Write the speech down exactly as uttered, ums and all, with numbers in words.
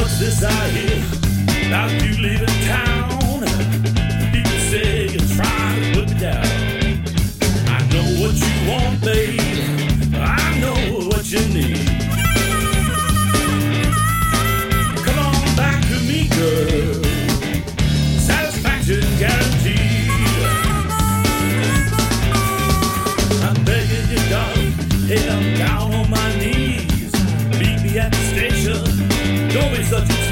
What's this I hear? About you leaving town. People say you're trying to put me down. I know what you want, babe. I know what you need. Come on back to me, girl. Satisfaction guaranteed. I'm begging you, darling. Hey, I'm down on my knees. Meet me at the station. Don't be such a